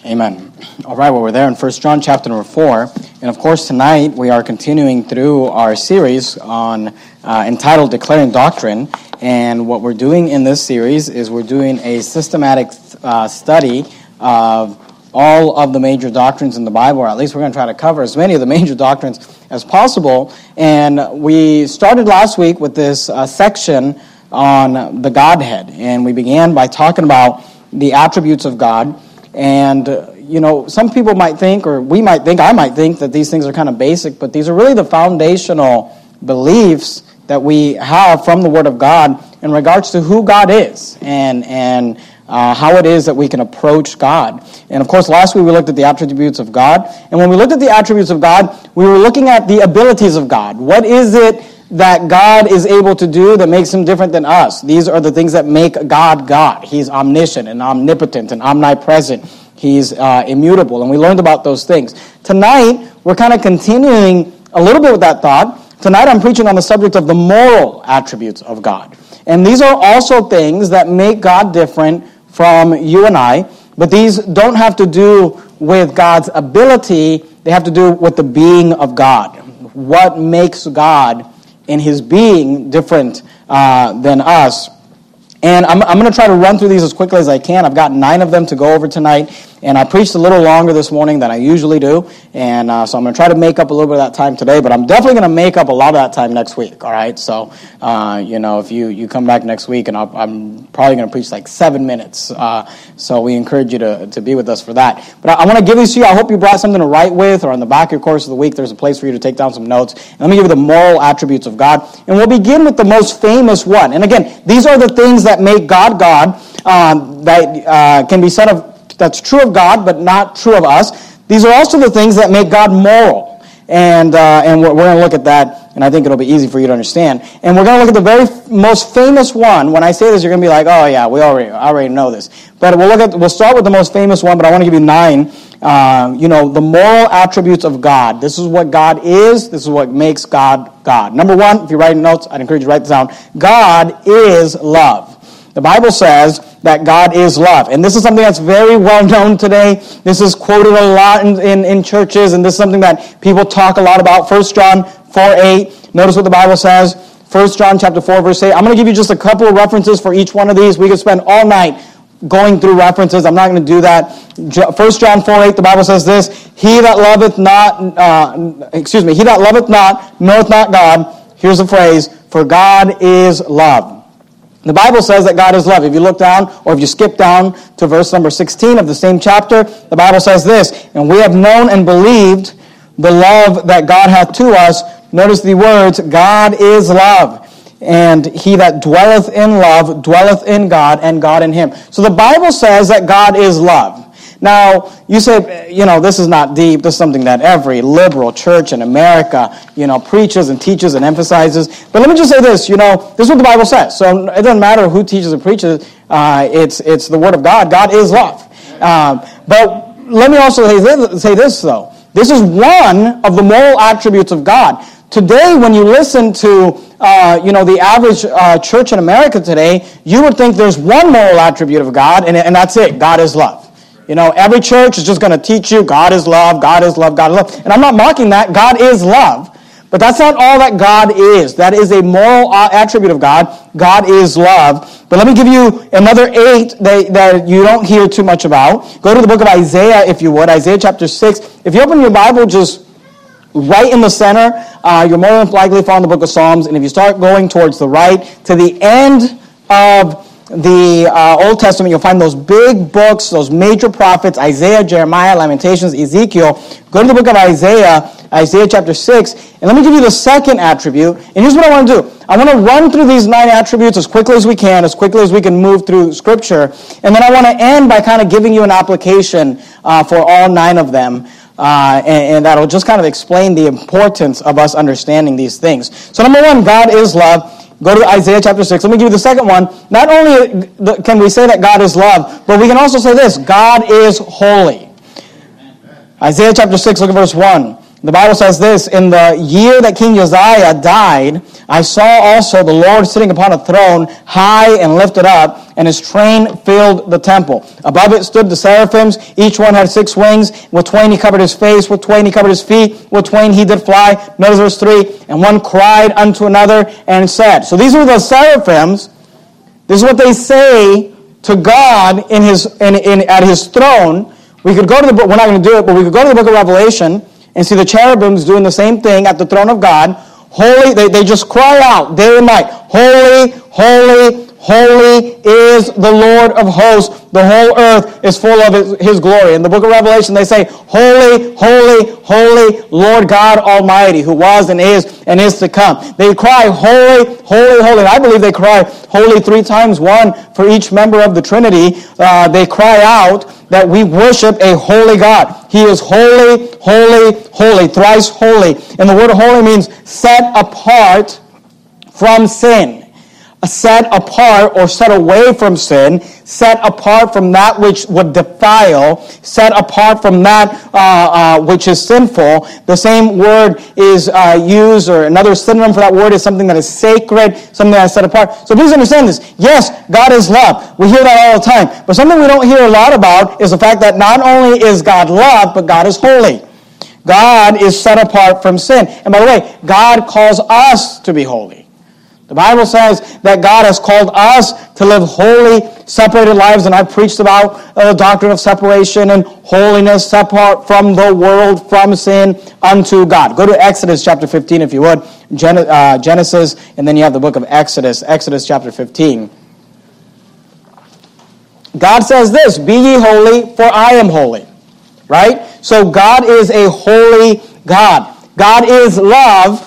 Amen. All right, well, we're there in 1 John chapter number 4. And of course, tonight we are continuing through our series on entitled Declaring Doctrine. And what we're doing in this series is we're doing a systematic study of all of the major doctrines in the Bible, or at least we're going to try to cover as many of the major doctrines as possible. And we started last week with this section on the Godhead. And we began by talking about the attributes of God. And, some people might think, or we might think, I might think, that these things are kind of basic, but these are really the foundational beliefs that we have from the Word of God in regards to who God is and how it is that we can approach God. And, of course, last week we looked at the attributes of God. And when we looked at the attributes of God, we were looking at the abilities of God. What is it that God is able to do that makes him different than us? These are the things that make God God. He's omniscient and omnipotent and omnipresent. He's immutable, and we learned about those things. Tonight, we're kind of continuing a little bit with that thought. Tonight, I'm preaching on the subject of the moral attributes of God. And these are also things that make God different from you and I, but these don't have to do with God's ability. They have to do with the being of God. What makes God in his being different than us. And I'm going to try to run through these as quickly as I can. I've got 9 of them to go over tonight. And I preached a little longer this morning than I usually do. And so I'm going to try to make up a little bit of that time today. But I'm definitely going to make up a lot of that time next week. All right? So, if you come back next week, and I'm probably going to preach like 7 minutes. So we encourage you to be with us for that. But I want to give these to you. I hope you brought something to write with, or on the back of your course of the week, there's a place for you to take down some notes. And let me give you the moral attributes of God. And we'll begin with the most famous one. And again, these are the things that make God God, that can be said of, that's true of God, but not true of us. These are also the things that make God moral. And we're going to look at that, and I think it'll be easy for you to understand. And we're going to look at the very most famous one. When I say this, you're going to be like, oh yeah, we already know this. But we'll start with the most famous one, but I want to give you 9. The moral attributes of God. This is what God is. This is what makes God God. Number 1, if you're writing notes, I'd encourage you to write this down. God is love. The Bible says that God is love. And this is something that's very well known today. This is quoted a lot in churches, and this is something that people talk a lot about. 1 John 4:8. Notice what the Bible says. 1 John chapter 4, verse 8. I'm going to give you just a couple of references for each one of these. We could spend all night going through references. I'm not going to do that. 1 John 4:8, the Bible says this: He that loveth not knoweth not God. Here's the phrase: for God is love. The Bible says that God is love. If you look down, or if you skip down to verse number 16 of the same chapter, the Bible says this: and we have known and believed the love that God hath to us. Notice the words: God is love. And he that dwelleth in love dwelleth in God, and God in him. So the Bible says that God is love. Now, you say, this is not deep. This is something that every liberal church in America, preaches and teaches and emphasizes. But let me just say this, this is what the Bible says. So it doesn't matter who teaches and preaches. It's the Word of God. God is love. But let me also say this, though. This is one of the moral attributes of God. Today, when you listen to, the average church in America today, you would think there's one moral attribute of God, and that's it. God is love. Every church is just going to teach you God is love, God is love, God is love. And I'm not mocking that. God is love. But that's not all that God is. That is a moral attribute of God. God is love. But let me give you another 8 that you don't hear too much about. Go to the book of Isaiah, if you would. Isaiah chapter 6. If you open your Bible, just right in the center, you're more than likely to find the book of Psalms. And if you start going towards the right, to the end of the Old Testament, you'll find those big books, those major prophets: Isaiah, Jeremiah, Lamentations, Ezekiel. Go to the book of Isaiah chapter 6, and let me give you the second attribute. And here's what I want to do. I want to run through these 9 attributes as quickly as we can, as quickly as we can move through Scripture. And then I want to end by kind of giving you an application for all 9 of them. And that'll just kind of explain the importance of us understanding these things. So number 1, God is love. Go to Isaiah chapter 6. Let me give you the second one. Not only can we say that God is love, but we can also say this: God is holy. Isaiah chapter 6, look at verse 1. The Bible says this, in the year that King Uzziah died, I saw also the Lord sitting upon a throne, high and lifted up, and his train filled the temple. Above it stood the seraphims. Each one had 6 wings. With twain he covered his face. With twain he covered his feet. With twain he did fly. Notice verse 3. And one cried unto another and said. So these are the seraphims. This is what they say to God at his throne. We could go to the book. We're not going to do it, but we could go to the book of Revelation and see the cherubims doing the same thing at the throne of God. Holy, they just cry out day and night, holy, holy, holy is the Lord of hosts. The whole earth is full of his glory. In the book of Revelation, they say, holy, holy, holy, Lord God Almighty, who was and is to come. They cry, holy, holy, holy. And I believe they cry holy 3 times, one for each member of the Trinity. They cry out that we worship a holy God. He is holy, holy, holy, thrice holy. And the word holy means set apart from sin. Set apart or set away from sin, set apart from that which would defile, set apart from that which is sinful. The same word is used, or another synonym for that word is something that is sacred, something that is set apart. So please understand this. Yes, God is love. We hear that all the time. But something we don't hear a lot about is the fact that not only is God love, but God is holy. God is set apart from sin. And by the way, God calls us to be holy. The Bible says that God has called us to live holy, separated lives, and I've preached about the doctrine of separation and holiness, separate from the world, from sin, unto God. Go to Exodus chapter 15, if you would. Genesis, and then you have the book of Exodus. Exodus chapter 15. God says this, be ye holy, for I am holy. Right? So God is a holy God. God is love.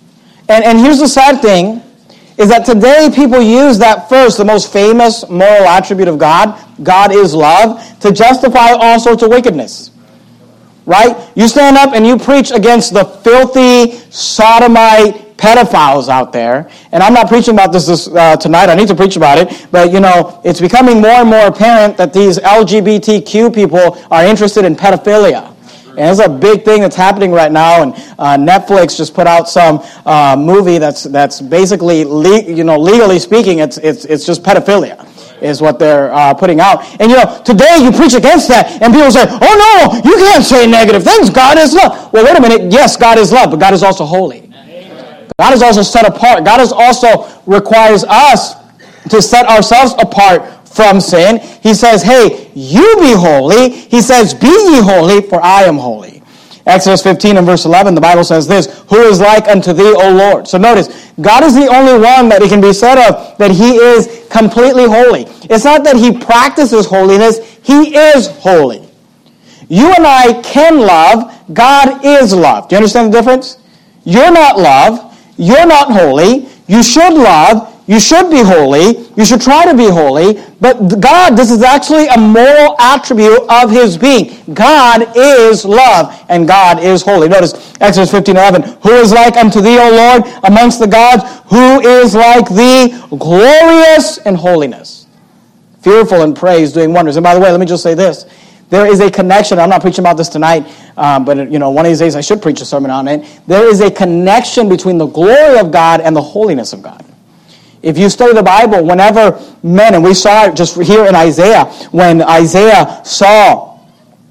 And here's the sad thing, is that today people use that first, the most famous moral attribute of God, God is love, to justify all sorts of wickedness. Right? You stand up and you preach against the filthy, sodomite pedophiles out there. And I'm not preaching about this tonight. I need to preach about it. But, it's becoming more and more apparent that these LGBTQ people are interested in pedophilia. And it's a big thing that's happening right now, and Netflix just put out some movie that's basically, legally speaking, it's just pedophilia, is what they're putting out. And today you preach against that, and people say, "Oh no, you can't say negative things. God is love." Well, wait a minute. Yes, God is love, but God is also holy. God is also set apart. God is also requires us to set ourselves apart from sin. He says, hey, you be holy. He says, be ye holy, for I am holy. Exodus 15 and verse 11, the Bible says this, who is like unto thee, O Lord? So notice, God is the only one that it can be said of that he is completely holy. It's not that he practices holiness, he is holy. You and I can love, God is love. Do you understand the difference? You're not love, you're not holy, you should love, you should be holy. You should try to be holy. But God, this is actually a moral attribute of his being. God is love, and God is holy. Notice Exodus 15:11. Who is like unto thee, O Lord, amongst the gods? Who is like thee, glorious in holiness, fearful in praise, doing wonders? And by the way, let me just say this. There is a connection. I'm not preaching about this tonight, but one of these days I should preach a sermon on it. There is a connection between the glory of God and the holiness of God. If you study the Bible, whenever men, and we saw it just here in Isaiah, when Isaiah saw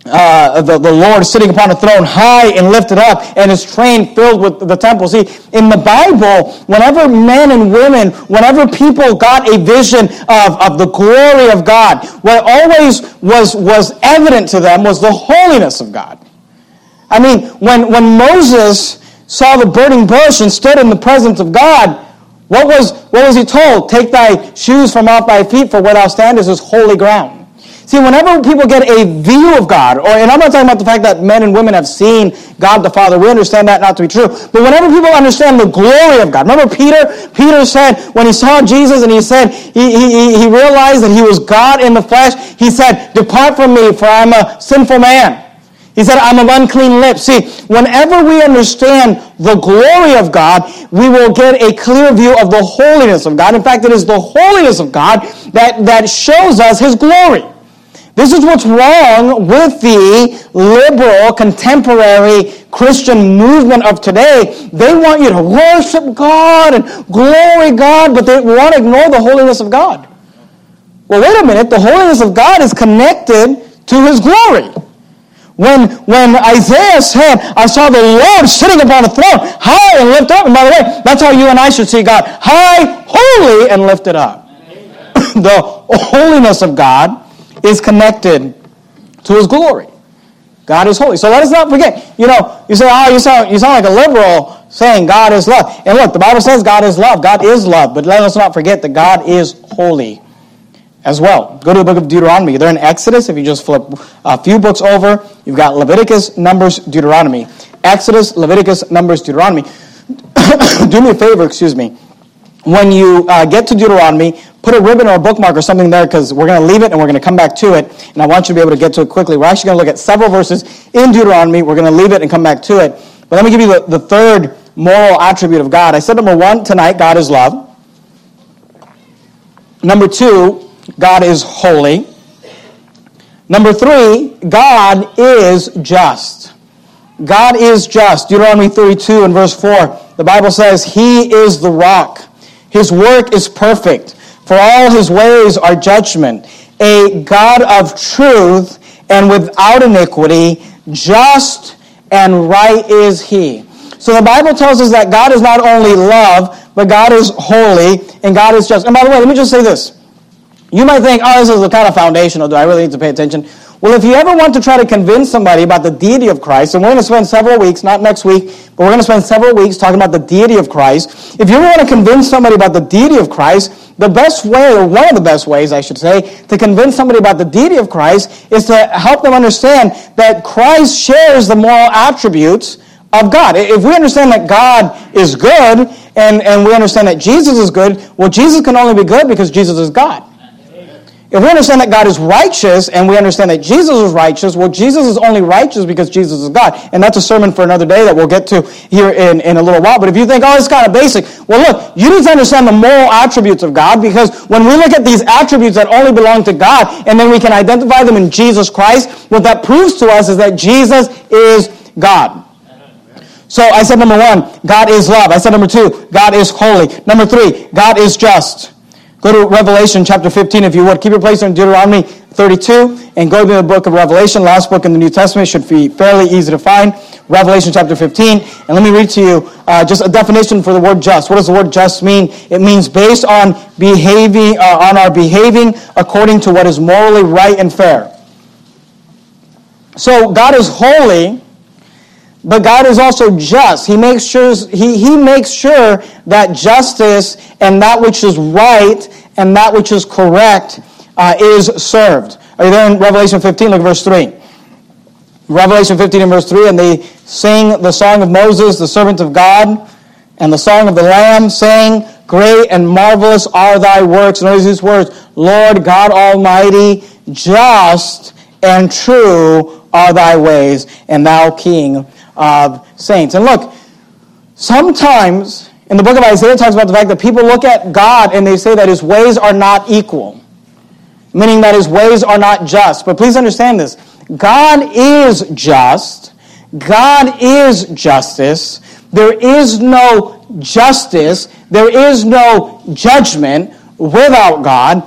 the Lord sitting upon a throne high and lifted up, and his train filled with the temple. See, in the Bible, whenever men and women, whenever people got a vision of the glory of God, what always was evident to them was the holiness of God. I mean, when Moses saw the burning bush and stood in the presence of God, what was he told? Take thy shoes from off thy feet, for where thou standest is holy ground. See, whenever people get a view of God, and I'm not talking about the fact that men and women have seen God the Father, we understand that not to be true, but whenever people understand the glory of God, remember Peter said, when he saw Jesus and he said, he realized that he was God in the flesh, he said, depart from me, for I'm a sinful man. He said, I'm of unclean lips. See, whenever we understand the glory of God, we will get a clear view of the holiness of God. In fact, it is the holiness of God that shows us his glory. This is what's wrong with the liberal, contemporary Christian movement of today, they want you to worship God and glory God, but they want to ignore the holiness of God. Well, wait a minute. The holiness of God is connected to his glory. When Isaiah said, I saw the Lord sitting upon a throne, high and lifted up. And by the way, that's how you and I should see God. High, holy, and lifted up. The holiness of God is connected to his glory. God is holy. So let us not forget. You say, you sound like a liberal saying God is love. And look, the Bible says God is love. God is love. But let us not forget that God is holy as well. Go to the book of Deuteronomy. They're in Exodus. If you just flip a few books over, you've got Leviticus, Numbers, Deuteronomy. Exodus, Leviticus, Numbers, Deuteronomy. Do me a favor, When you get to Deuteronomy, put a ribbon or a bookmark or something there, because we're going to leave it and we're going to come back to it. And I want you to be able to get to it quickly. We're actually going to look at several verses in Deuteronomy. We're going to leave it and come back to it. But let me give you the third moral attribute of God. I said number one tonight, God is love. Number two, God is holy. Number three, God is just. God is just. Deuteronomy 32 and verse 4, the Bible says, He is the rock. His work is perfect, for all his ways are judgment. A God of truth and without iniquity, just and right is he. So the Bible tells us that God is not only love, but God is holy and God is just. And by the way, let me just say this. You might think, this is kind of foundational. Do I really need to pay attention? Well, if you ever want to try to convince somebody about the deity of Christ, and we're going to spend several weeks, not next week, but we're going to spend several weeks talking about the deity of Christ. If you ever want to convince somebody about the deity of Christ, the best way, or one of the best ways, I should say, to convince somebody about the deity of Christ is to help them understand that Christ shares the moral attributes of God. If we understand that God is good, and we understand that Jesus is good, well, Jesus can only be good because Jesus is God. If we understand that God is righteous and we understand that Jesus is righteous, well, Jesus is only righteous because Jesus is God. And that's a sermon for another day that we'll get to here in a little while. But if you think, it's kind of basic, well, look, you need to understand the moral attributes of God, because when we look at these attributes that only belong to God and then we can identify them in Jesus Christ, what that proves to us is that Jesus is God. So I said number one, God is love. I said number two, God is holy. Number three, God is just. Go to Revelation chapter 15, if you would. Keep your place in Deuteronomy 32, and go to the book of Revelation, last book in the New Testament. Should be fairly easy to find. Revelation chapter 15. And let me read to you just a definition for the word just. What does the word just mean? It means based on our behaving according to what is morally right and fair. So God is holy, but God is also just. He makes sure that justice and that which is right and that which is correct is served. Are you there in Revelation 15? Look at verse 3. Revelation 15 and verse 3, and they sing the song of Moses, the servant of God, and the song of the Lamb, saying, Great and marvelous are thy works. Notice these words, Lord God Almighty, just and true are thy ways, and thou King of saints. And look, sometimes in the book of Isaiah it talks about the fact that people look at God and they say that his ways are not equal, meaning that his ways are not just. But please understand this. God is just. God is justice. There is no justice. There is no judgment without God.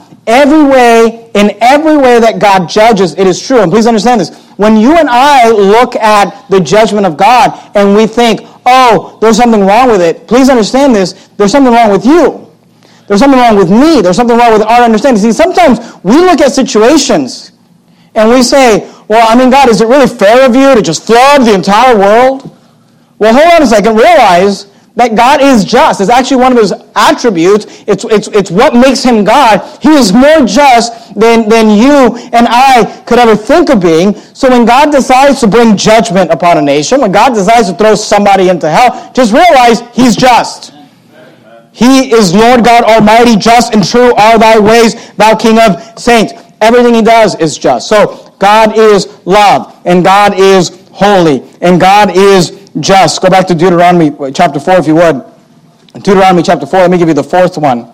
In every way that God judges, it is true. And please understand this. When you and I look at the judgment of God and we think, there's something wrong with it, please understand this. There's something wrong with you. There's something wrong with me. There's something wrong with our understanding. See, sometimes we look at situations and we say, God, is it really fair of you to just flood the entire world? Well, hold on a second. Realize that God is just. It's actually one of his attributes. It's what makes him God. He is more just than you and I could ever think of being. So when God decides to bring judgment upon a nation, when God decides to throw somebody into hell, just realize he's just. He is Lord God Almighty, just and true are thy ways, thou King of saints. Everything he does is just. So God is love, and God is holy, and God is just. Go back to Deuteronomy chapter 4 if you would. Deuteronomy chapter 4, let me give you the fourth one.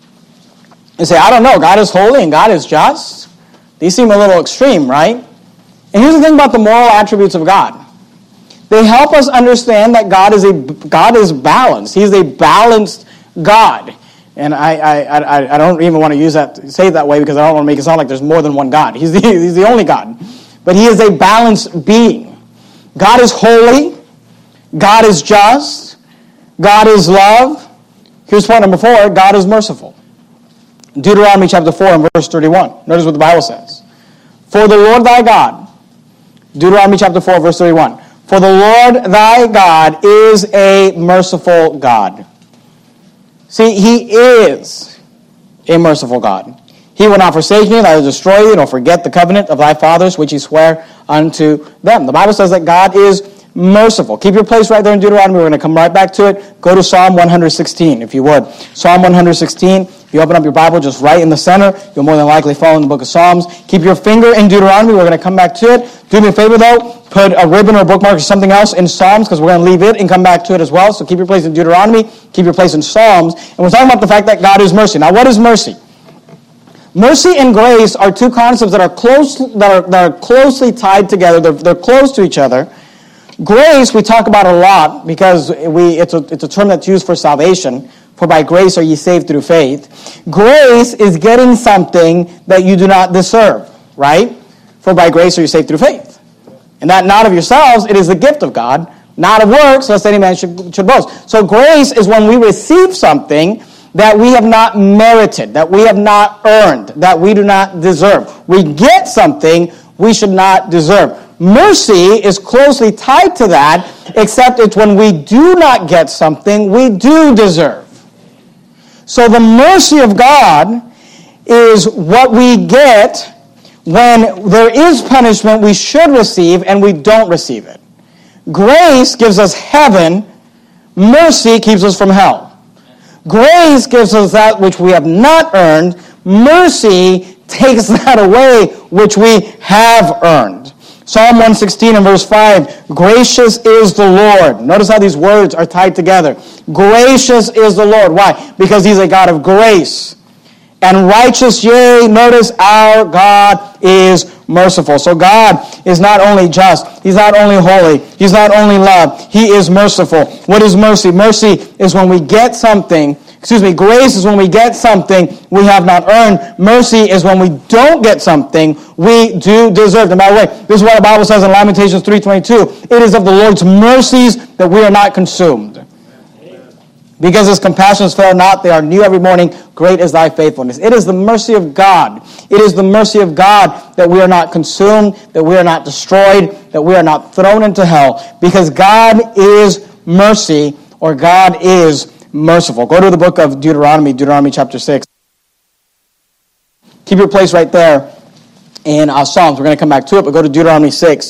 You say, I don't know, God is holy and God is just? These seem a little extreme, right? And here's the thing about the moral attributes of God. They help us understand that God is balanced. He's a balanced God. And I don't even want to say it that way because I don't want to make it sound like there's more than one God. He's the only God. But he is a balanced being. God is holy. God is just. God is love. Here's point number 4. God is merciful. Deuteronomy chapter 4 and verse 31. Notice what the Bible says. For the Lord thy God, Deuteronomy chapter 4 verse 31. For the Lord thy God is a merciful God. See, he is a merciful God. He will not forsake you, neither destroy you, nor forget the covenant of thy fathers, which he sware unto them. The Bible says that God is merciful. Keep your place right there in Deuteronomy. We're going to come right back to it. Go to Psalm 116, if you would. Psalm 116. If you open up your Bible just right in the center, you'll more than likely fall in the book of Psalms. Keep your finger in Deuteronomy. We're going to come back to it. Do me a favor, though. Put a ribbon or a bookmark or something else in Psalms, because we're going to leave it and come back to it as well. So keep your place in Deuteronomy. Keep your place in Psalms. And we're talking about the fact that God is mercy. Now, what is mercy? Mercy and grace are two concepts that are closely tied together. They're close to each other. Grace we talk about a lot because it's a term that's used for salvation. For by grace are ye saved through faith. Grace is getting something that you do not deserve, right? For by grace are you saved through faith. And that not of yourselves, it is the gift of God, not of works, lest any man should boast. So grace is when we receive something that we have not merited, that we have not earned, that we do not deserve. We get something we should not deserve. Mercy is closely tied to that, except it's when we do not get something we do deserve. So the mercy of God is what we get when there is punishment we should receive and we don't receive it. Grace gives us heaven. Mercy keeps us from hell. Grace gives us that which we have not earned. Mercy takes that away which we have earned. Psalm 116 and verse 5, gracious is the Lord. Notice how these words are tied together. Gracious is the Lord. Why? Because he's a God of grace. And righteous, yea, notice our God is merciful. So God is not only just, he's not only holy, he's not only love, he is merciful. What is mercy? Mercy is when we get something, grace is when we get something we have not earned. Mercy is when we don't get something we do deserve. And by the way, this is what the Bible says in Lamentations 3:22. It is of the Lord's mercies that we are not consumed. Because his compassions fail not, they are new every morning. Great is thy faithfulness. It is the mercy of God. It is the mercy of God that we are not consumed, that we are not destroyed, that we are not thrown into hell. Because God is mercy, or God is merciful. Go to the book of Deuteronomy chapter 6. Keep your place right there in Psalms. We're going to come back to it, but go to Deuteronomy 6.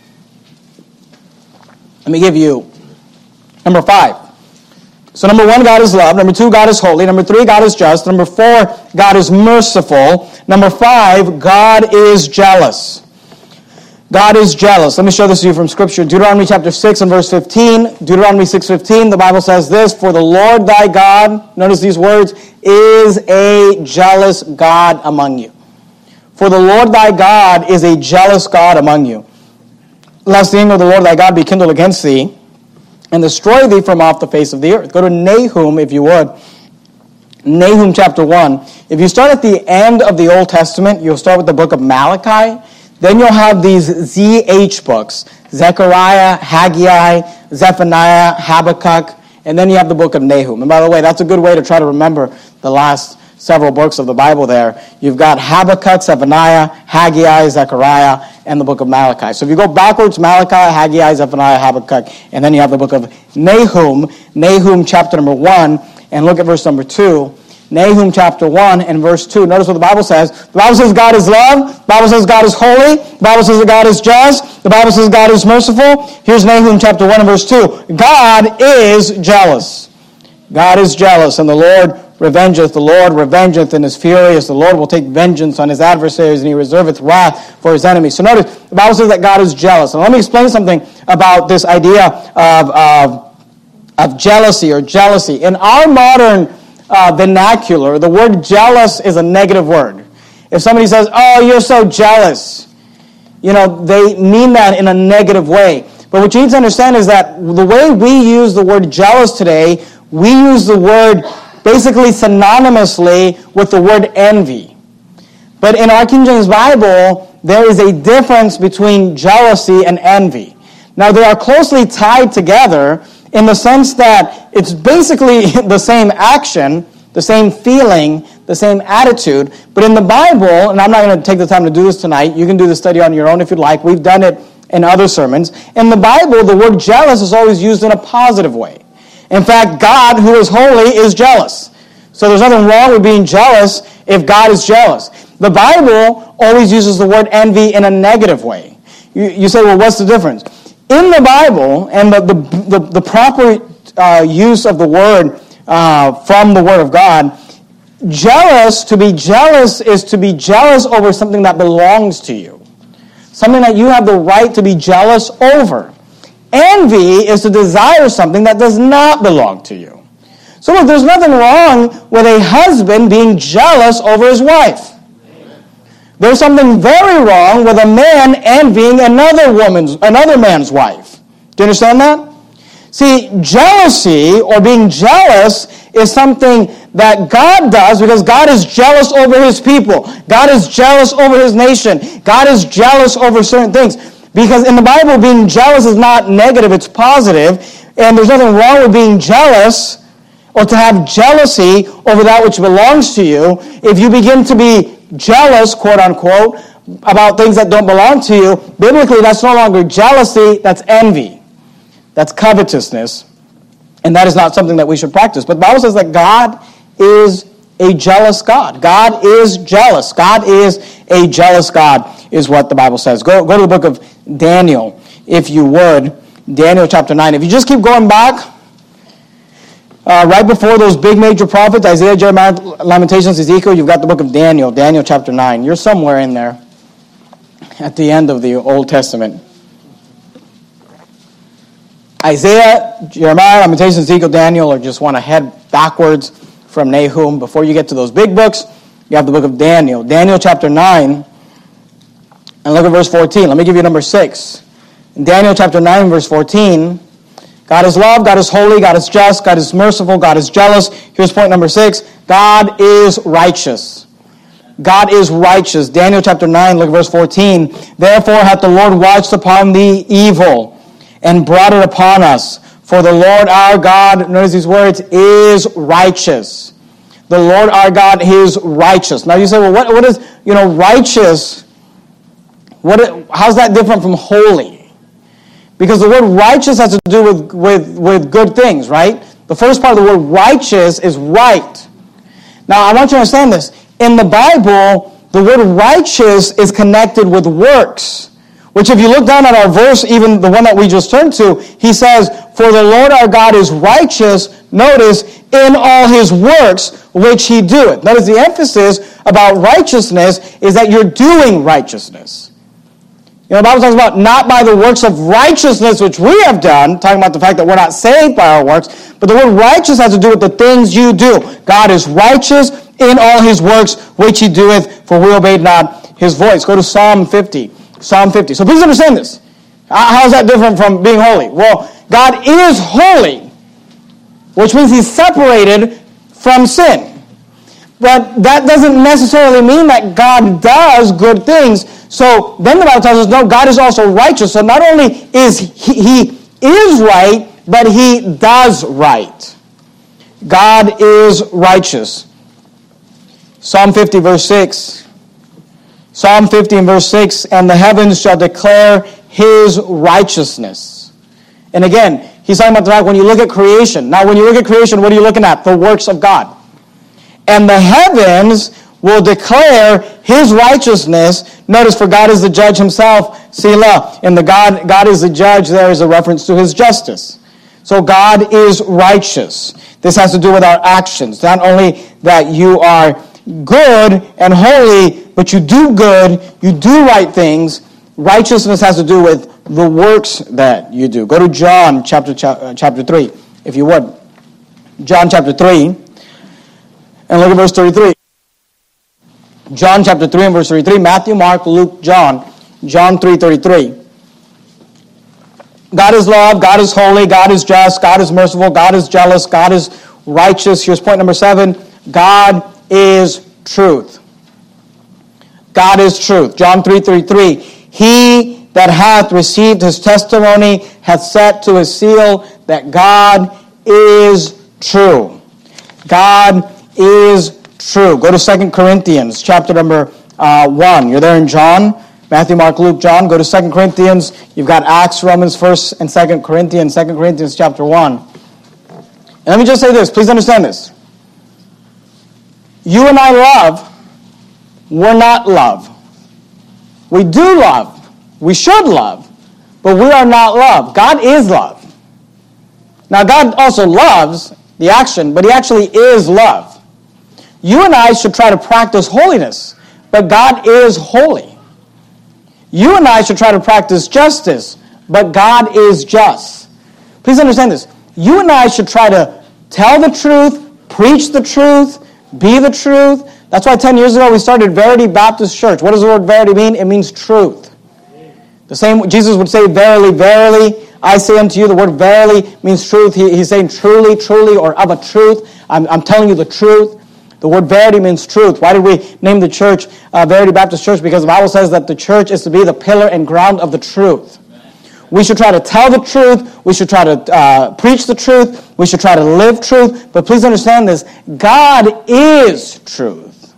Let me give you number 5. So number 1, God is love. Number 2, God is holy. Number 3, God is just. Number 4, God is merciful. Number 5, God is jealous. God is jealous. Let me show this to you from Scripture. Deuteronomy chapter 6 and verse 15. Deuteronomy 6:15, the Bible says this, for the Lord thy God, notice these words, is a jealous God among you. For the Lord thy God is a jealous God among you. Lest the anger of the Lord thy God be kindled against thee, and destroy thee from off the face of the earth. Go to Nahum, if you would. Nahum chapter 1. If you start at the end of the Old Testament, you'll start with the book of Malachi. Then you'll have these ZH books. Zechariah, Haggai, Zephaniah, Habakkuk. And then you have the book of Nahum. And by the way, that's a good way to try to remember the last several books of the Bible there. You've got Habakkuk, Zephaniah, Haggai, Zechariah, and the book of Malachi. So if you go backwards, Malachi, Haggai, Zephaniah, Habakkuk, and then you have the book of Nahum, Nahum chapter number 1, and look at verse number 2. Nahum chapter 1 and verse 2. Notice what the Bible says. The Bible says God is love. The Bible says God is holy. The Bible says that God is just. The Bible says God is merciful. Here's Nahum chapter 1 and verse 2. God is jealous. God is jealous, and the Lord revengeth. The Lord revengeth and is furious. The Lord will take vengeance on his adversaries, and he reserveth wrath for his enemies. So notice, the Bible says that God is jealous. And let me explain something about this idea of jealousy or jealousy. In our modern vernacular, the word jealous is a negative word. If somebody says, oh, you're so jealous, they mean that in a negative way. But what you need to understand is that the way we use the word jealous today, we use the word basically synonymously with the word envy. But in our King James Bible, there is a difference between jealousy and envy. Now, they are closely tied together in the sense that it's basically the same action, the same feeling, the same attitude. But in the Bible, and I'm not going to take the time to do this tonight, you can do the study on your own if you'd like. We've done it in other sermons. In the Bible, the word jealous is always used in a positive way. In fact, God, who is holy, is jealous. So there's nothing wrong with being jealous if God is jealous. The Bible always uses the word envy in a negative way. You say, well, what's the difference? In the Bible, and the proper use of the word from the Word of God, to be jealous is to be jealous over something that belongs to you. Something that you have the right to be jealous over. Envy is to desire something that does not belong to you. So look, there's nothing wrong with a husband being jealous over his wife. There's something very wrong with a man envying another man's wife. Do you understand that? See, jealousy or being jealous is something that God does because God is jealous over his people. God is jealous over his nation. God is jealous over certain things. Because in the Bible, being jealous is not negative, it's positive. And there's nothing wrong with being jealous or to have jealousy over that which belongs to you. If you begin to be jealous, quote unquote, about things that don't belong to you, biblically that's no longer jealousy, that's envy. That's covetousness. And that is not something that we should practice. But the Bible says that God is a jealous God. God is jealous. God is a jealous God, is what the Bible says. Go to the book of Daniel, if you would. Daniel chapter 9. If you just keep going back, right before those big major prophets, Isaiah, Jeremiah, Lamentations, Ezekiel, you've got the book of Daniel, Daniel chapter 9. You're somewhere in there at the end of the Old Testament. Isaiah, Jeremiah, Lamentations, Ezekiel, Daniel, or just want to head backwards from Nahum. Before you get to those big books, you have the book of Daniel. Daniel chapter 9, and look at verse 14. Let me give you number 6. In Daniel chapter 9, verse 14, God is love, God is holy, God is just, God is merciful, God is jealous. Here's point number 6. God is righteous. God is righteous. Daniel chapter 9, look at verse 14. Therefore hath the Lord watched upon the evil and brought it upon us. For the Lord our God, notice these words, is righteous. The Lord our God is righteous. Now you say, well, what is, righteous? How's that different from holy? Because the word righteous has to do with good things, right? The first part of the word righteous is right. Now I want you to understand this. In the Bible, the word righteous is connected with works. Which if you look down at our verse, even the one that we just turned to, he says, for the Lord our God is righteous, notice, in all his works which he doeth. Notice the emphasis about righteousness is that you're doing righteousness. The Bible talks about not by the works of righteousness which we have done, talking about the fact that we're not saved by our works, but the word righteous has to do with the things you do. God is righteous in all his works which he doeth, for we obeyed not his voice. Go to Psalm 50. Psalm 50. So please understand this. How is that different from being holy? Well, God is holy, which means he's separated from sin. But that doesn't necessarily mean that God does good things. So then the Bible tells us, no, God is also righteous. So not only is he is right, but he does right. God is righteous. Psalm 50, verse 6. Psalm 50 and verse 6, and the heavens shall declare his righteousness. And again, he's talking about the fact when you look at creation. Now, when you look at creation, what are you looking at? The works of God. And the heavens will declare his righteousness. Notice, for God is the judge himself, Selah. And God is the judge, there is a reference to his justice. So God is righteous. This has to do with our actions. Not only that you are good and holy, but you do good, you do right things. Righteousness has to do with the works that you do. Go to John chapter 3, if you would. John chapter 3, and look at verse 33. John chapter 3 and verse 33, Matthew, Mark, Luke, John. John 3:33. God is love, God is holy, God is just, God is merciful, God is jealous, God is righteous. Here's point number 7. God is truth. God is truth. John 3:33. He that hath received his testimony hath set to his seal that God is true. God is true. Go to 2 Corinthians chapter number 1. You're there in John. Matthew, Mark, Luke, John. Go to 2 Corinthians. You've got Acts, Romans, 1st and 2 Corinthians. 2 Corinthians chapter 1. And let me just say this. Please understand this. You and I love. We're not love. We do love. We should love. But we are not love. God is love. Now, God also loves the action, but He actually is love. You and I should try to practice holiness, but God is holy. You and I should try to practice justice, but God is just. Please understand this. You and I should try to tell the truth, preach the truth, be the truth. That's why 10 years ago we started Verity Baptist Church. What does the word verity mean? It means truth. The same, Jesus would say, verily, verily, I say unto you. The word verily means truth. He's saying truly, truly, or of a truth. I'm telling you the truth. The word verity means truth. Why did we name the church Verity Baptist Church? Because the Bible says that the church is to be the pillar and ground of the truth. We should try to tell the truth. We should try to preach the truth. We should try to live truth. But please understand this. God is truth.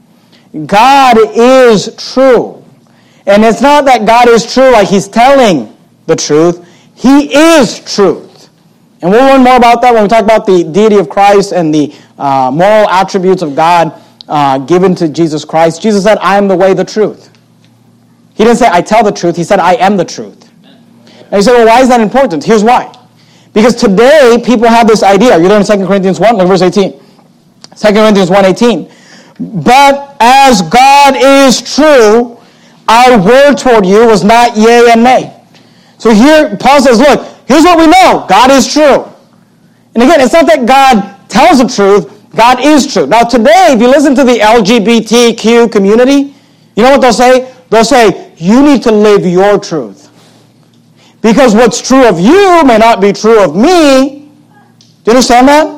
God is true. And it's not that God is true like He's telling the truth. He is truth. And we'll learn more about that when we talk about the deity of Christ and the moral attributes of God given to Jesus Christ. Jesus said, I am the way, the truth. He didn't say, I tell the truth. He said, I am the truth. Now you say, well, why is that important? Here's why. Because today, people have this idea. You learn in 2 Corinthians 1, look verse 18. 2 Corinthians 1:18. But as God is true, our word toward you was not yea and nay. So here, Paul says, look, here's what we know. God is true. And again, it's not that God tells the truth. God is true. Now today, if you listen to the LGBTQ community, you know what they'll say? They'll say, you need to live your truth. Because what's true of you may not be true of me. Do you understand that?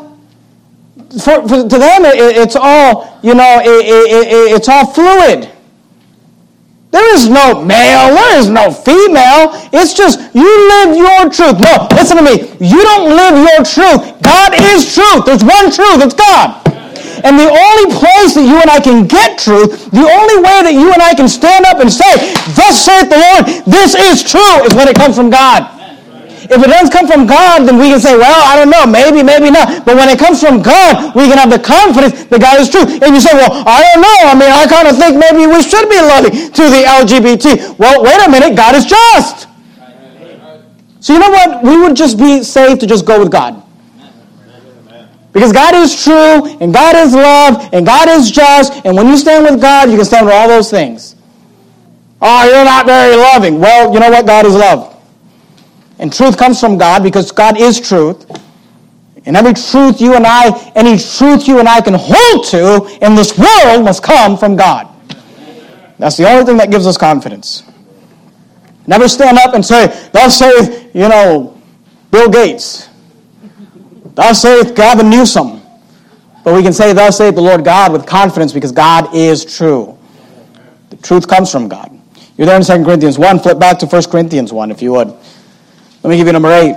To them, it's all, it's all fluid. There is no male, there is no female. It's just, you live your truth. No, listen to me. You don't live your truth. God is truth. There's one truth. It's God. And the only place that you and I can get truth, the only way that you and I can stand up and say, thus saith the Lord, this is true, is when it comes from God. If it doesn't come from God, then we can say, well, I don't know, maybe, maybe not. But when it comes from God, we can have the confidence that God is true. And you say, well, I don't know. I mean, I kind of think maybe we should be loving to the LGBT. Well, wait a minute. God is just. So you know what? We would just be safe to just go with God. Because God is true, and God is love, and God is just. And when you stand with God, you can stand with all those things. Oh, you're not very loving. Well, you know what? God is love. And truth comes from God because God is truth. And any truth you and I can hold to in this world must come from God. That's the only thing that gives us confidence. Never stand up and say, thus saith, Bill Gates. Thus saith Gavin Newsom. But we can say, thus saith the Lord God with confidence because God is true. The truth comes from God. You're there in 2 Corinthians 1. Flip back to 1 Corinthians 1 if you would. Let me give you number 8.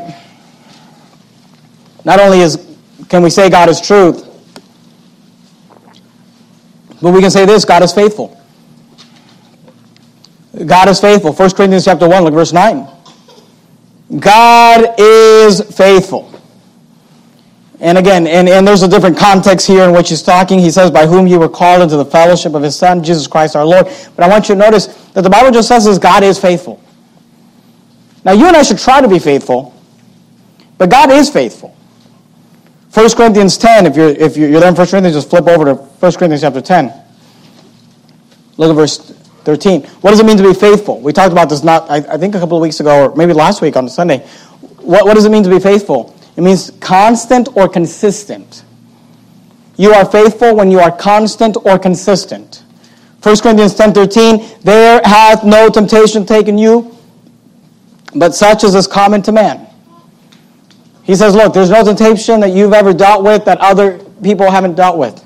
Not only can we say God is truth, but we can say this, God is faithful. God is faithful. 1 Corinthians chapter 1, look verse 9. God is faithful. And again, and there's a different context here in which he's talking. He says, by whom you were called into the fellowship of His Son, Jesus Christ our Lord. But I want you to notice that the Bible just says God is faithful. Now, you and I should try to be faithful, but God is faithful. 1 Corinthians 10, if you're there in 1 Corinthians, just flip over to 1 Corinthians chapter 10. Look at verse 13. What does it mean to be faithful? We talked about this I think a couple of weeks ago, or maybe last week on Sunday. What does it mean to be faithful? It means constant or consistent. You are faithful when you are constant or consistent. 1 Corinthians 10:13, there hath no temptation taken you, but such as is common to man. He says, look, there's no temptation that you've ever dealt with that other people haven't dealt with.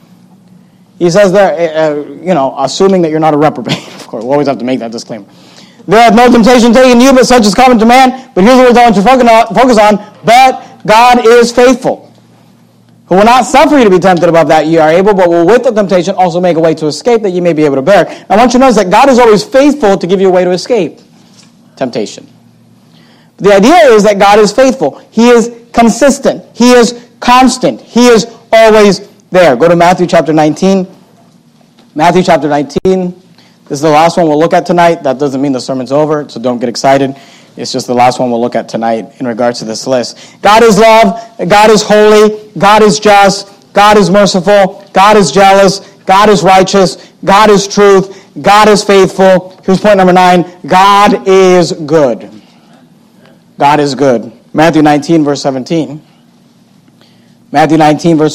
He says there, assuming that you're not a reprobate. Of course, we always have to make that disclaimer. There hath no temptation taken you, but such is common to man. But here's what I want to focus on. But God is faithful, who will not suffer you to be tempted above that ye are able, but will with the temptation also make a way to escape that ye may be able to bear. Now, I want you to notice that God is always faithful to give you a way to escape temptation. The idea is that God is faithful. He is consistent. He is constant. He is always there. Go to Matthew chapter 19. Matthew chapter 19. This is the last one we'll look at tonight. That doesn't mean the sermon's over, so don't get excited. It's just the last one we'll look at tonight in regards to this list. God is love. God is holy. God is just. God is merciful. God is jealous. God is righteous. God is truth. God is faithful. Here's point number 9. God is good. God is good. Matthew 19, verse 17. Matthew 19, verse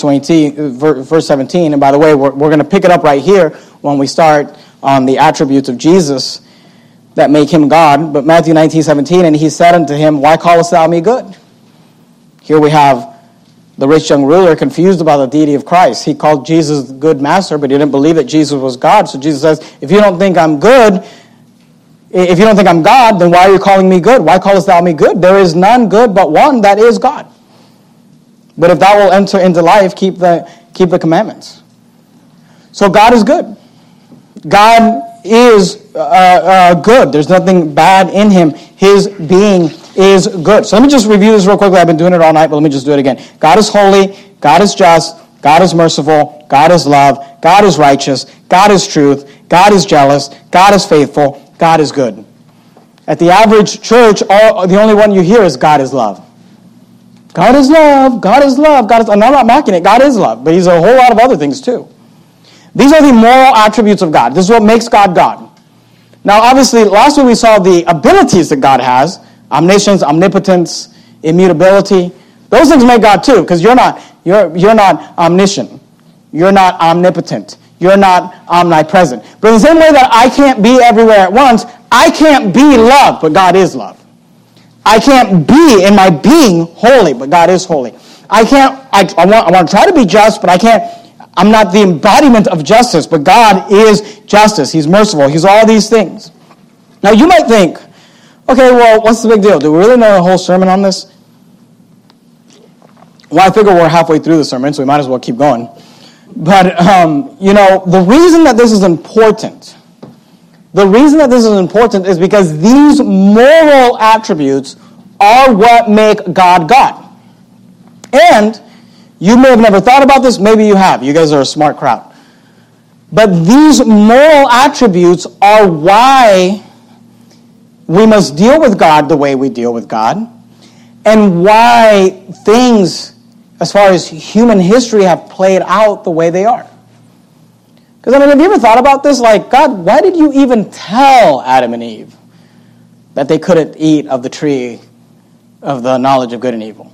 17. And by the way, we're going to pick it up right here when we start on the attributes of Jesus that make him God. But Matthew 19, 17, and he said unto him, why callest thou me good? Here we have the rich young ruler confused about the deity of Christ. He called Jesus good master, but he didn't believe that Jesus was God. So Jesus says, if you don't think I'm good, if you don't think I'm God, then why are you calling me good? Why callest thou me good? There is none good but one, that is God. But if thou wilt enter into life, keep the commandments. So God is good. God is good. There's nothing bad in him. His being is good. So let me just review this real quickly. I've been doing it all night, but let me just do it again. God is holy. God is just. God is merciful. God is love. God is righteous. God is truth. God is jealous. God is faithful. God is good. At the average church, the only one you hear is God is love. God is love. God is love. And I'm not mocking it. God is love. But he's a whole lot of other things too. These are the moral attributes of God. This is what makes God God. Now, obviously, last week we saw the abilities that God has. Omniscience, omnipotence, immutability. Those things make God too, because you're not omniscient. You're not omnipotent. You're not omnipresent. But in the same way that I can't be everywhere at once, I can't be love, but God is love. I can't be in my being holy, but God is holy. I want to try to be just, but I'm not the embodiment of justice, but God is justice. He's merciful. He's all these things. Now you might think, okay, well, what's the big deal? Do we really know a whole sermon on this? Well, I figure we're halfway through the sermon, so we might as well keep going. But, the reason that this is important, is because these moral attributes are what make God God. And you may have never thought about this. Maybe you have. You guys are a smart crowd. But these moral attributes are why we must deal with God the way we deal with God, and why things, as far as human history, have played out the way they are. Because, have you ever thought about this? Like, God, why did you even tell Adam and Eve that they couldn't eat of the tree of the knowledge of good and evil?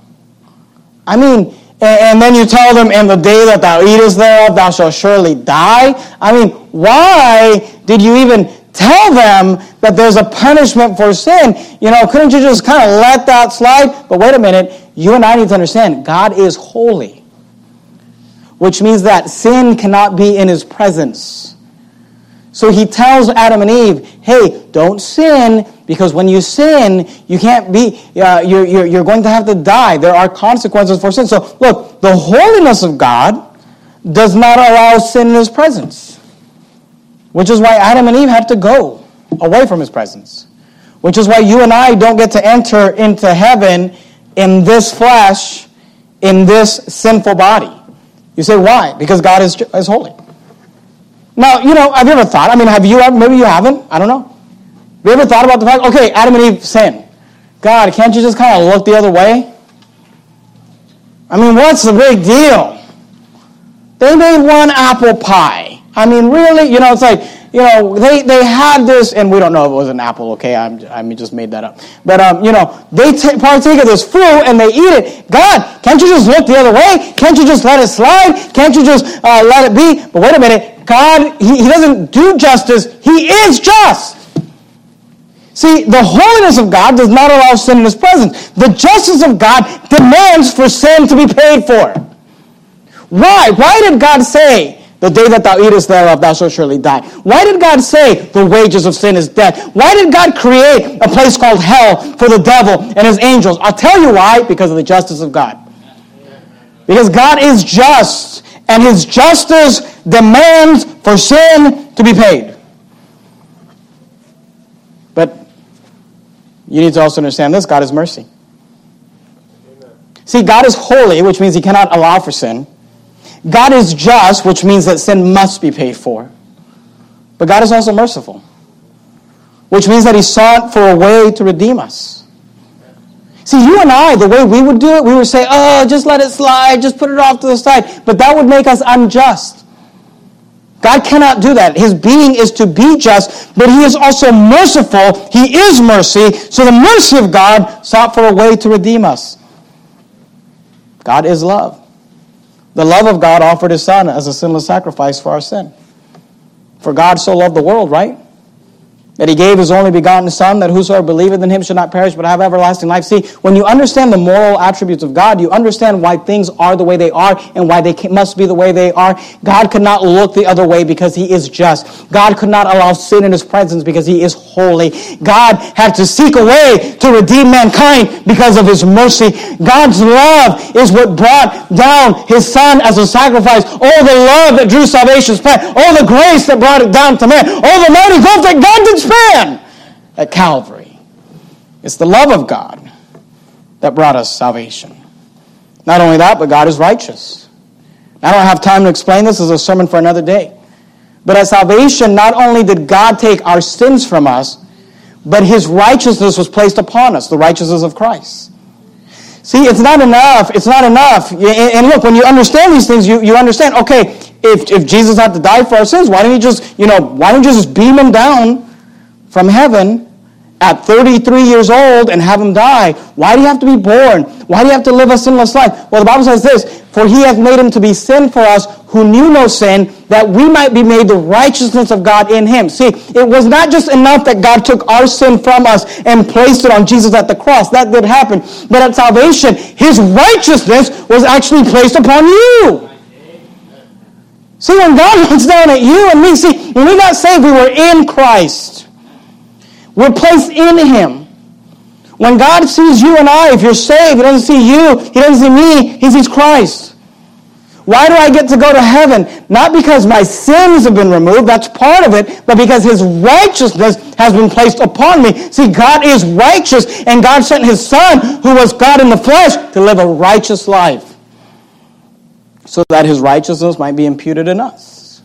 And then you tell them, in the day that thou eatest thereof, thou shalt surely die. Why did you even tell them that there's a punishment for sin? Couldn't you just kind of let that slide? But wait a minute, you and I need to understand, God is holy. Which means that sin cannot be in his presence. So he tells Adam and Eve, hey, don't sin, because when you sin, you can't be, you're going to have to die. There are consequences for sin. So look, the holiness of God does not allow sin in his presence. Which is why Adam and Eve had to go away from his presence. Which is why you and I don't get to enter into heaven in this flesh, in this sinful body. You say, why? Because God is holy. Now, have you ever thought, have you ever, maybe you haven't, I don't know. Have you ever thought about the fact, okay, Adam and Eve sin. God, can't you just kind of look the other way? What's the big deal? They made one apple pie. Really? It's like, they had this, and we don't know if it was an apple, okay? I just made that up. But, they partake of this fruit, and they eat it. God, can't you just look the other way? Can't you just let it slide? Can't you just let it be? But wait a minute. God, he doesn't do justice. He is just. See, the holiness of God does not allow sin in his presence. The justice of God demands for sin to be paid for. Why? Why did God say, the day that thou eatest thereof, thou shalt surely die? Why did God say, the wages of sin is death? Why did God create a place called hell for the devil and his angels? I'll tell you why. Because of the justice of God. Because God is just, and his justice demands for sin to be paid. But you need to also understand this. God is mercy. See, God is holy, which means he cannot allow for sin. God is just, which means that sin must be paid for. But God is also merciful, which means that he sought for a way to redeem us. See, you and I, the way we would do it, we would say, oh, just let it slide, just put it off to the side. But that would make us unjust. God cannot do that. His being is to be just, but he is also merciful. He is mercy. So the mercy of God sought for a way to redeem us. God is love. The love of God offered his Son as a sinless sacrifice for our sin. For God so loved the world, right? That he gave his only begotten Son, that whosoever believeth in him should not perish but have everlasting life. See, when you understand the moral attributes of God, you understand why things are the way they are and why they must be the way they are. God could not look the other way because he is just. God could not allow sin in his presence because he is holy. God had to seek a way to redeem mankind because of his mercy. God's love is what brought down his Son as a sacrifice. Oh, the love that drew salvation's plan. Oh, the grace that brought it down to man. Oh, the mighty gulf that God did span at Calvary. It's the love of God that brought us salvation. Not only that, but God is righteous. I don't have time to explain this. This is a sermon for another day. But at salvation, not only did God take our sins from us, but his righteousness was placed upon us, the righteousness of Christ. See, it's not enough. It's not enough. And look, when you understand these things, you understand, okay, if Jesus had to die for our sins, why didn't you just beam him down from heaven at 33 years old and have him die? Why do you have to be born? Why do you have to live a sinless life? Well, the Bible says this, for he hath made him to be sin for us who knew no sin, that we might be made the righteousness of God in him. See, it was not just enough that God took our sin from us and placed it on Jesus at the cross. That did happen. But at salvation, his righteousness was actually placed upon you. See, when God looks down at you and me, see, when we got saved, we were in Christ. We're placed in him. When God sees you and I, if you're saved, he doesn't see you, he doesn't see me, he sees Christ. Why do I get to go to heaven? Not because my sins have been removed, that's part of it, but because his righteousness has been placed upon me. See, God is righteous, and God sent his Son, who was God in the flesh, to live a righteous life, so that his righteousness might be imputed in us.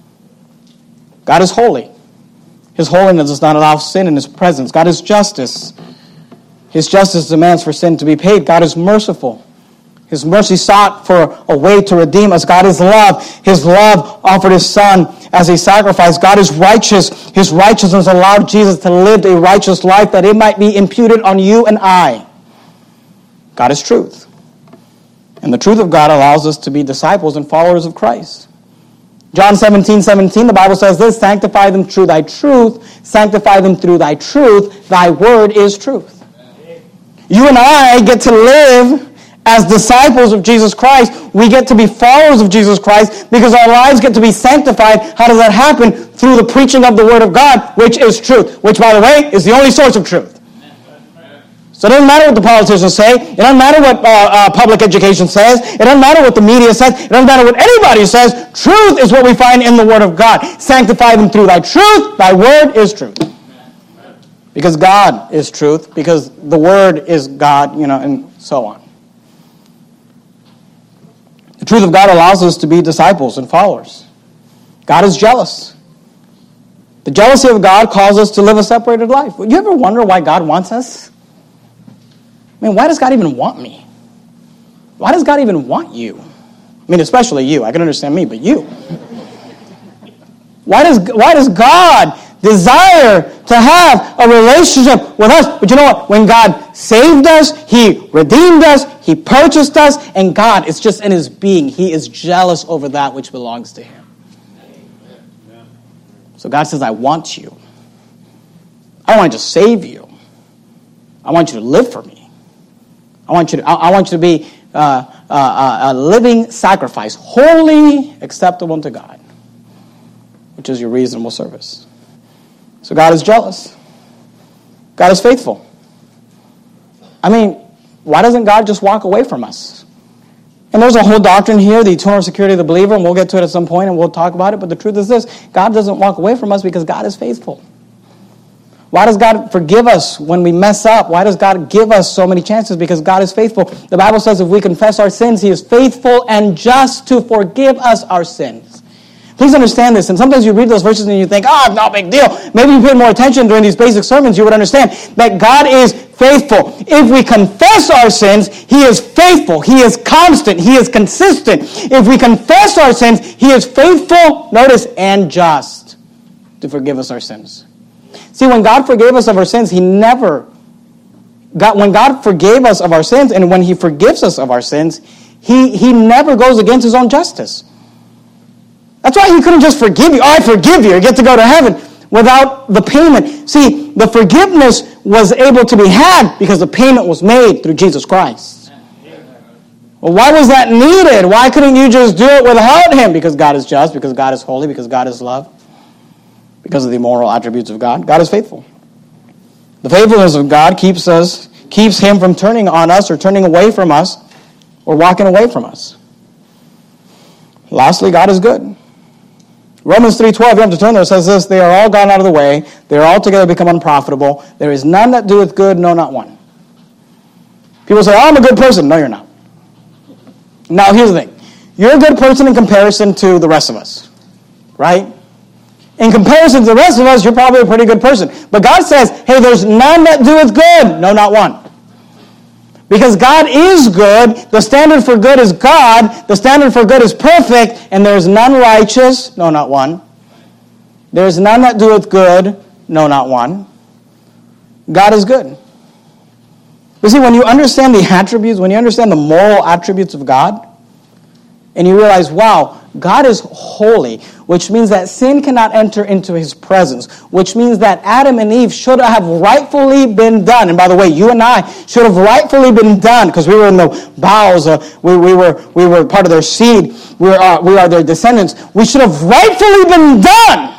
God is holy. His holiness does not allow sin in his presence. God is justice. His justice demands for sin to be paid. God is merciful. His mercy sought for a way to redeem us. God is love. His love offered his Son as a sacrifice. God is righteous. His righteousness allowed Jesus to live a righteous life that it might be imputed on you and I. God is truth. And the truth of God allows us to be disciples and followers of Christ. John 17:17, the Bible says this, sanctify them through thy truth, sanctify them through thy truth, thy word is truth. You and I get to live as disciples of Jesus Christ. We get to be followers of Jesus Christ because our lives get to be sanctified. How does that happen? Through the preaching of the word of God, which is truth, which, by the way, is the only source of truth. So it doesn't matter what the politicians say. It doesn't matter what public education says. It doesn't matter what the media says. It doesn't matter what anybody says. Truth is what we find in the Word of God. Sanctify them through thy truth. Thy Word is truth. Because God is truth. Because the Word is God, and so on. The truth of God allows us to be disciples and followers. God is jealous. The jealousy of God calls us to live a separated life. You ever wonder why God wants us? Why does God even want me? Why does God even want you? Especially you. I can understand me, but you. Why does God desire to have a relationship with us? But you know what? When God saved us, he redeemed us, he purchased us, and God is just in his being. He is jealous over that which belongs to him. So God says, I want you. I don't want to just save you. I want you to live for me. I want you to be a living sacrifice, wholly acceptable unto God, which is your reasonable service. So God is jealous. God is faithful. I mean, why doesn't God just walk away from us? And there's a whole doctrine here, the eternal security of the believer, and we'll get to it at some point and we'll talk about it. But the truth is this, God doesn't walk away from us because God is faithful. Why does God forgive us when we mess up? Why does God give us so many chances? Because God is faithful. The Bible says if we confess our sins, He is faithful and just to forgive us our sins. Please understand this. And sometimes you read those verses and you think, it's no big deal. Maybe you paid more attention during these basic sermons, you would understand that God is faithful. If we confess our sins, He is faithful. He is constant. He is consistent. If we confess our sins, He is faithful, notice, and just to forgive us our sins. See, when God forgave us of our sins, when God forgave us of our sins and when He forgives us of our sins, He never goes against His own justice. That's why He couldn't just forgive you. I forgive you. You get to go to heaven without the payment. See, the forgiveness was able to be had because the payment was made through Jesus Christ. Well, why was that needed? Why couldn't you just do it without Him? Because God is just, because God is holy, because God is love, because of the moral attributes of God. God is faithful. The faithfulness of God keeps Him from turning on us or turning away from us or walking away from us. Lastly, God is good. Romans 3:12, you have to turn there, it says this, they are all gone out of the way, they are altogether become unprofitable, there is none that doeth good, no, not one. People say, I'm a good person. No, you're not. Now, here's the thing. You're a good person in comparison to the rest of us, right? In comparison to the rest of us, you're probably a pretty good person. But God says, hey, there's none that doeth good, no, not one. Because God is good, the standard for good is God, the standard for good is perfect, and there is none righteous, no, not one. There is none that doeth good, no, not one. God is good. You see, when you understand the attributes, when you understand the moral attributes of God, and you realize, wow, God is holy, which means that sin cannot enter into His presence, which means that Adam and Eve should have rightfully been done. And by the way, you and I should have rightfully been done because we were in the bowels, we were part of their seed, we are their descendants. We should have rightfully been done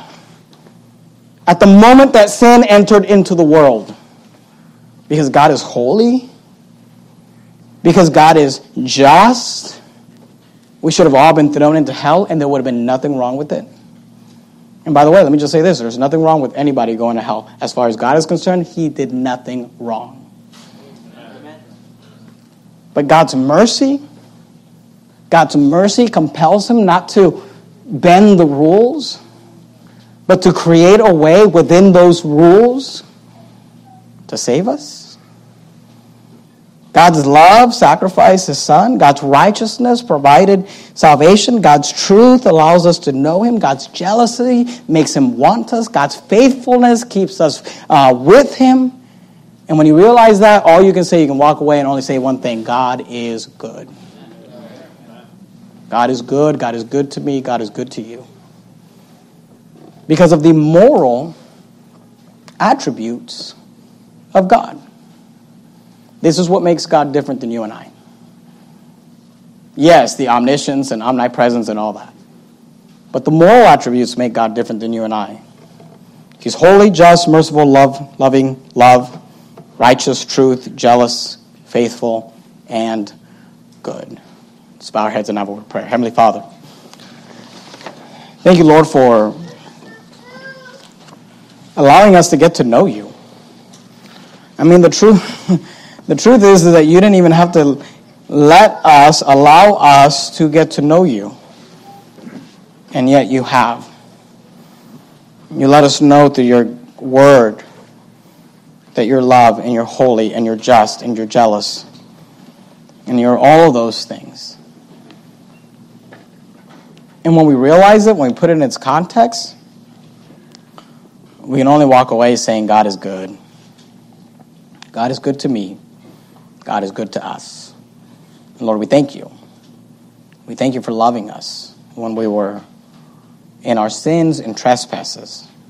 at the moment that sin entered into the world. Because God is holy, because God is just, we should have all been thrown into hell, and there would have been nothing wrong with it. And by the way, let me just say this. There's nothing wrong with anybody going to hell. As far as God is concerned, He did nothing wrong. Amen. But God's mercy compels Him not to bend the rules, but to create a way within those rules to save us. God's love sacrificed His Son. God's righteousness provided salvation. God's truth allows us to know Him. God's jealousy makes Him want us. God's faithfulness keeps us with Him. And when you realize that, all you can walk away and only say one thing: God is good. God is good. God is good to me. God is good to you. Because of the moral attributes of God. This is what makes God different than you and I. Yes, the omniscience and omnipresence and all that. But the moral attributes make God different than you and I. He's holy, just, merciful, loving, righteous, truth, jealous, faithful, and good. Let's bow our heads and have a word of prayer. Heavenly Father, thank you, Lord, for allowing us to get to know you. I mean, the truth is that you didn't even have to allow us to get to know you. And yet you have. You let us know through your word that you're love and you're holy and you're just and you're jealous. And you're all of those things. And when we realize it, when we put it in its context, we can only walk away saying God is good. God is good to me. God is good to us. And Lord, we thank you. We thank you for loving us when we were in our sins and trespasses.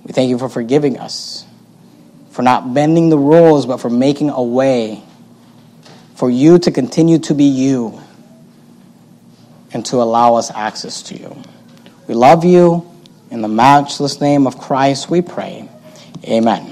We thank you for forgiving us, for not bending the rules, but for making a way for you to continue to be you and to allow us access to you. We love you. In the matchless name of Christ we pray. Amen.